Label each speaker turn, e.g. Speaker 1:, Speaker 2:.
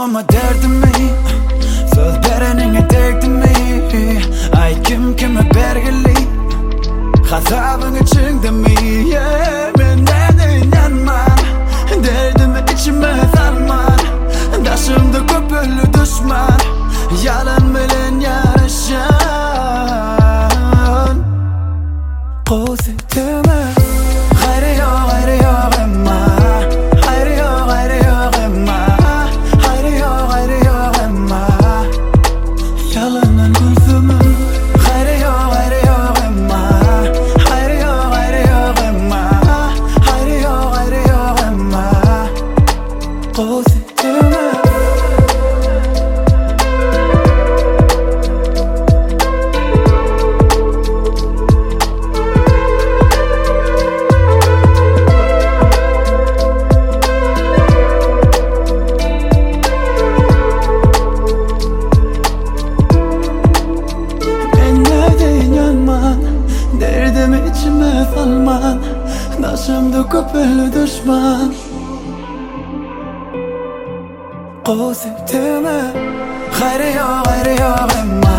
Speaker 1: ama derdimi söz bereninge derdimi ay kim kime bergili Hazabın içinde mi men neden yanman derdimi içime salman Daşımda köpüllü düşman yalan bilen yarışan Pozitifime gayrı yok emma gayrı yok emma gayrı yok emma yalanın gözümü gayrı yok emma gayrı yok emma gayrı yok emma Pozitifime Derdimi içime salman Daşımda köpüllü düşman Koziptime gayrı yok emma